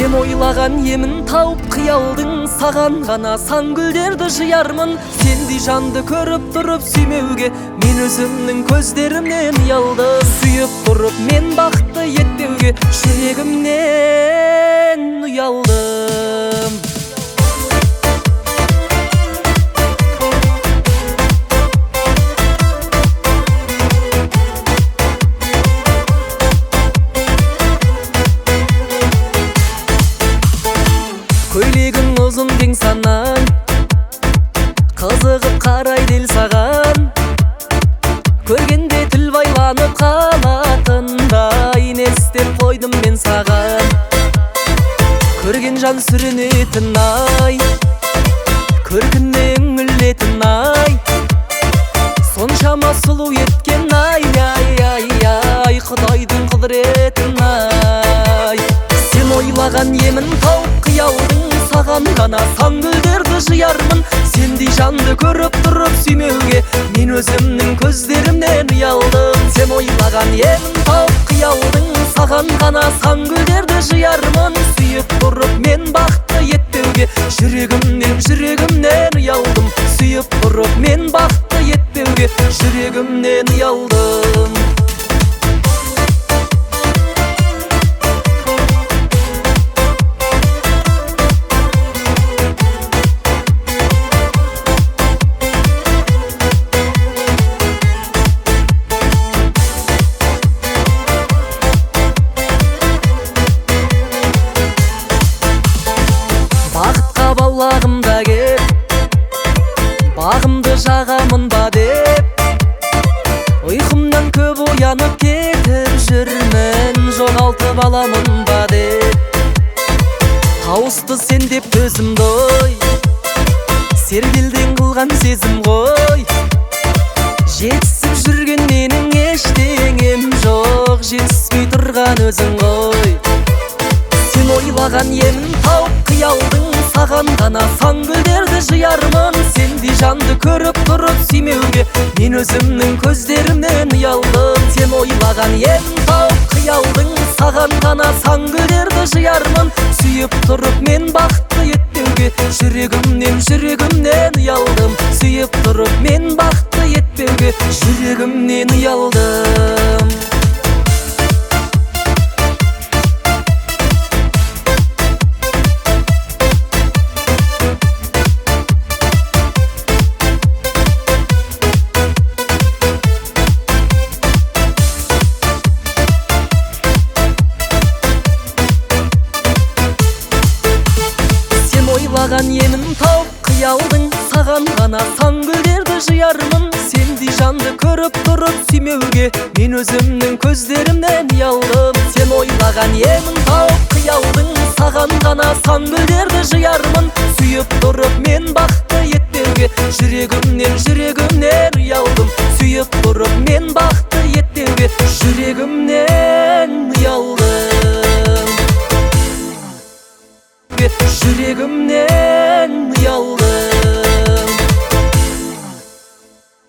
Сен ойлаған емін тауып қиялдың, саған ғана сан гүлдерді жиярмын. Сендей жанды көріп тұрып сүймеуге мен өзімнің көздерімнен ұялдым. Сүйіп тұрып мен бақытты етпеуге жүрегімнен ұялдым. Көйлегің ұзын кең санаң, қызығып қарайды ел саған. Көргенде тіл байланып қалатындай не істеп қойдым мен саған. Көрген жан сүрінетін ай, көркіне үңілетін ай, соншама сұлу еткен ай, Құдайдың құдіретін ай. Сен ойлаған емін тауып қиялдың, саған ғана сан гүлдерді жиярмын. Сендей жанды көріп тұрып сүймеуге мен өзімнің көздерімнен ұялдым. Сен ойлаған емін тауып қиялдың, саған ғана сан гүлдерді жиярмын. Сүйіп тұрып мен бақытты етпеуге жүрегімнен ұялдым. Сүйіп тұрып мен бақытты етпеуге жүрегімнен ұялдым. Бағымда кеп, бағымды жағамын ба деп, ұйқымнан көп оянып кетіп жүрмін, жоғалтып аламын ба деп. Тауысты сен деп төзімді ой, сергелден қылған сезім ғой. Жетісіп жүрген менің ештеңем жоқ, жетіспей тұрған өзің ғой. Сен ойлаған емін тауып қиялдың, саған ғана сан гүлдерді жиярмын. Сендей жанды көріп тұрып сүймеуге мен өзімнің көздерімнен ұялдым. Сен ойлаған емін тауып қиялдың, саған ғана сан гүлдерді жиярмын. Сүйіп тұрып мен бақытты етпеуге жүрегімнен ұялдым. Сүйіп тұрып мен бақытты етпеуге жүрегімнен ұялдым. Ойлаған емін тауып қиялдың, саған ғана сан гүлдерді жиярмын. Сендей жанды көріп тұрып сүймеуге мен өзімнің көздерімнен ұялдым. Сен ойлаған емін тауып қиялдың, саған ғана сан гүлдерді жиярмын. Сүйіп тұрып мен бақытты етпеуге жүрегімнен ұялдым. Сүйіп тұрып мен бақытты етпеуге жүрегімнен ұялдым. Жүрегімнен ұялдым.